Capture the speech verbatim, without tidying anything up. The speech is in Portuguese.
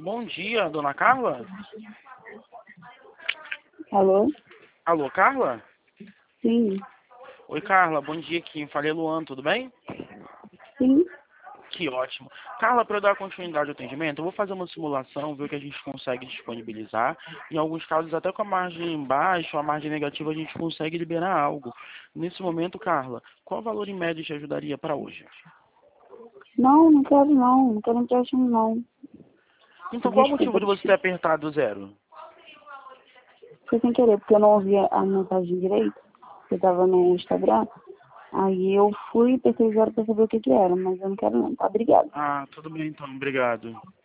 Bom dia, dona Carla? Alô? Alô, Carla? Sim. Oi, Carla, bom dia, quem fala é Luan, tudo bem? Sim. Que ótimo. Carla, para eu dar continuidade ao atendimento, eu vou fazer uma simulação, ver o que a gente consegue disponibilizar. Em alguns casos, até com a margem baixa, a margem negativa, a gente consegue liberar algo. Nesse momento, Carla, qual valor em média te ajudaria para hoje? Não, não quero não. Não quero empréstimo não. Então, qual o motivo Desculpa. de você ter apertado zero? Foi sem querer, porque eu não ouvi a mensagem direito. Eu tava no Instagram. Aí eu fui pesquisar pra saber o que que era, mas eu não quero não, tá? Obrigada. Ah, tudo bem então, obrigado.